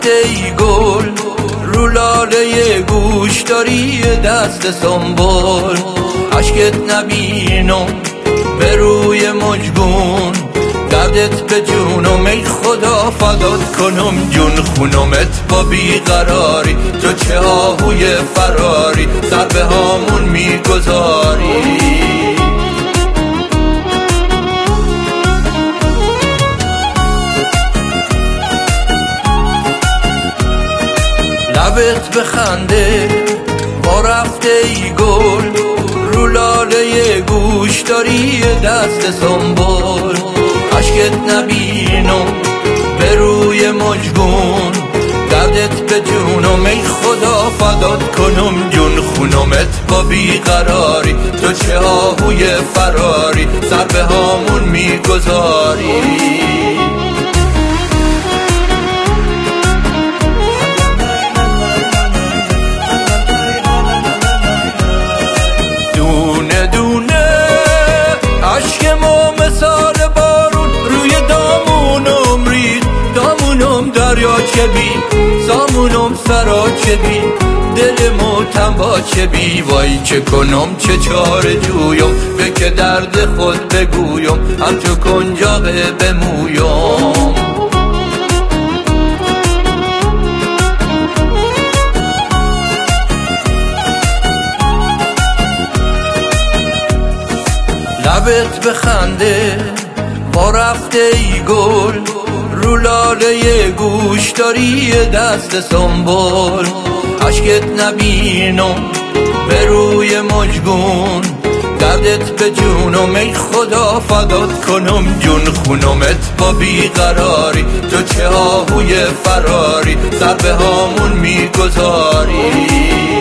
رفته ای گل رو لاله گوش داری دست سنبل، عشقت نبینم به روی مجگون، دردت به جونم ای خدا فدات کنم جون خونمت با بیقراری، تو چه آهوی فراری سر به هامون میگذاری. لبت بخنده با رفته ای گل رو لاله گوش داری دست سنبل، عشقت نبینم به روی مجگون، دردت به جونم ای خدا فدات کنم جون خونمت با بیقراری، تو چه آهوی فراری سر به هامون میگذاری. چه بی زامونم سرا چه بی دل موتم با چه بی، وای چه کنم چه چاره جویم به که درد خود بگویم همچو کنجاقه بمویم. لبت بخنده با رفته ای گل رو لاله گوش داری دست سنبل، عشقت نبینم به روی مجگون، دردت به جونم ای خدا فدات کنم جون خونمت با بیقراری، تو چه آهوی فراری سر به هامون میگذاری.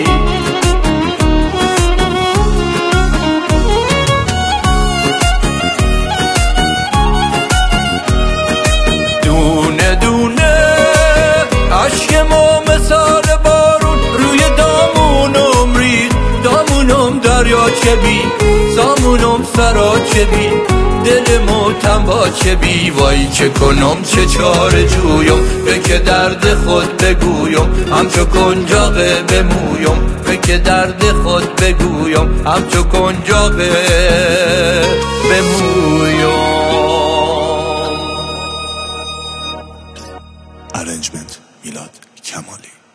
چه بی زامونم سرا چه بی دل موتم با چه بی، وای چه کنم چه چاره جویم به که درد خود بگویم همچو کنجاقه بمویم، به که درد خود بگویم همچو کنجاقه بمویم. ارنجمنت میلاد کمالی.